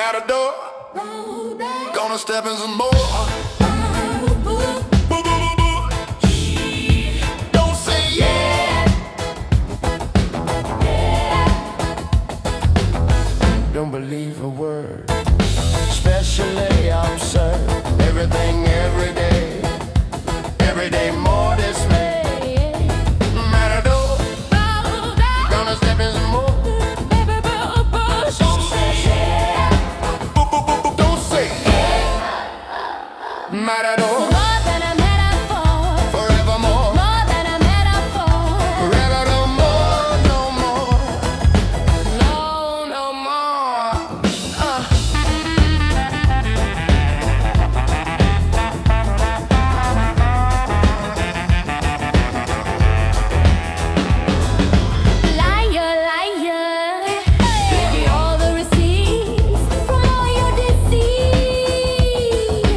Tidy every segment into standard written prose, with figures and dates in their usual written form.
Matador, gonna step in some more. Don't say yeah. Don't believe a word, especially absurd. Everything every day more dismay. Matador, gonna step in some more. Matador, More than a metaphor, forevermore. more than a metaphor. Forever no more, no more. No more. Liar, liar, give me all the receipts from all your deceit.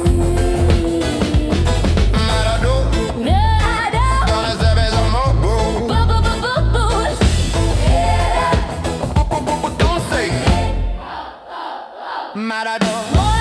Matador, Matador, gonna step in some more. boo. Don't say Matador. More